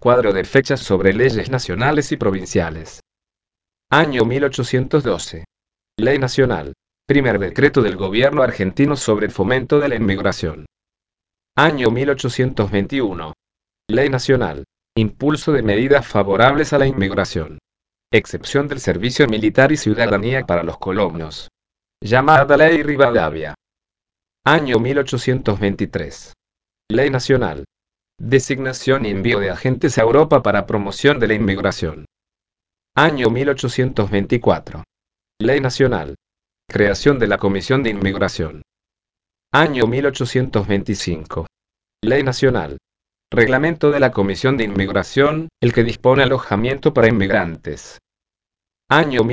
Cuadro de fechas sobre leyes nacionales y provinciales. Año 1812. Ley nacional. Primer decreto del gobierno argentino sobre el fomento de la inmigración. Año 1821. Ley nacional. Impulso de medidas favorables a la inmigración. Excepción del servicio militar y ciudadanía para los colonos. Llamada Ley Rivadavia. Año 1823. Ley nacional. Designación y envío de agentes a Europa para promoción de la inmigración. Año 1824. Ley nacional. Creación de la Comisión de Inmigración. Año 1825. Ley nacional. Reglamento de la Comisión de Inmigración, el que dispone alojamiento para inmigrantes. Año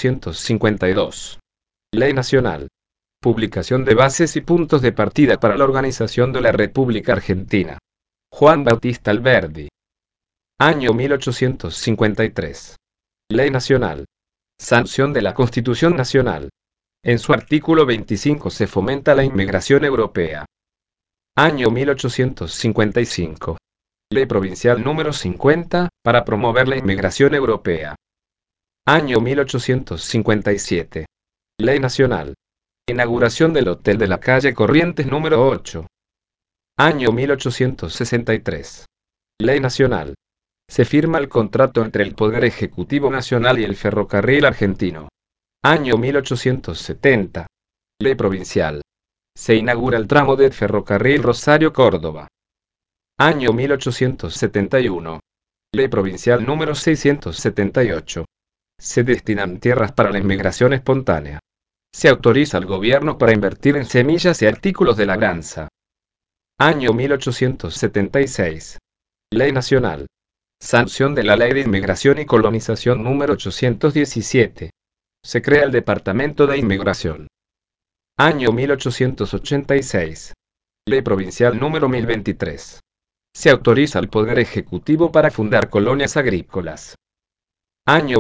1852. Ley nacional. Publicación de bases y puntos de partida para la organización de la República Argentina. Juan Bautista Alberdi. Año 1853. Ley nacional. Sanción de la Constitución Nacional. En su artículo 25 se fomenta la inmigración europea. Año 1855. Ley provincial número 50, para promover la inmigración europea. Año 1857. Ley nacional. Inauguración del Hotel de la Calle Corrientes número 8. Año 1863. Ley nacional. Se firma el contrato entre el Poder Ejecutivo Nacional y el Ferrocarril Argentino. Año 1870. Ley provincial. Se inaugura el tramo del ferrocarril Rosario-Córdoba. Año 1871. Ley provincial número 678. Se destinan tierras para la inmigración espontánea. Se autoriza al gobierno para invertir en semillas y artículos de labranza. Año 1876. Ley nacional. Sanción de la Ley de Inmigración y Colonización número 817. Se crea el Departamento de Inmigración. Año 1886. Ley provincial número 1023. Se autoriza al Poder Ejecutivo para fundar colonias agrícolas. Año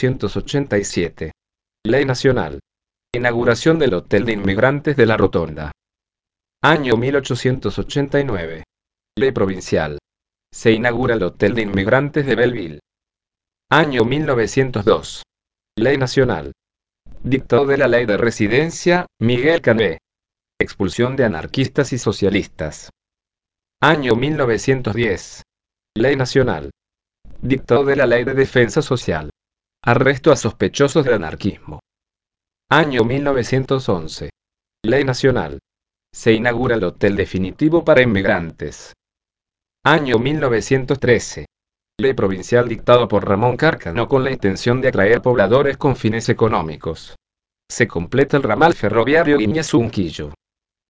1887. Ley nacional. Inauguración del Hotel de Inmigrantes de la Rotonda. Año 1889. Ley provincial. Se inaugura el Hotel de Inmigrantes de Belleville. Año 1902. Ley nacional. Dictado de la Ley de Residencia, Miguel Canvé. Expulsión de anarquistas y socialistas. Año 1910. Ley nacional. Dictado de la Ley de Defensa Social. Arresto a sospechosos de anarquismo. Año 1911. Ley nacional. Se inaugura el Hotel Definitivo para Inmigrantes. Año 1913. Ley provincial dictado por Ramón Cárcano con la intención de atraer pobladores con fines económicos. Se completa el ramal ferroviario Guiñazú-Unquillo.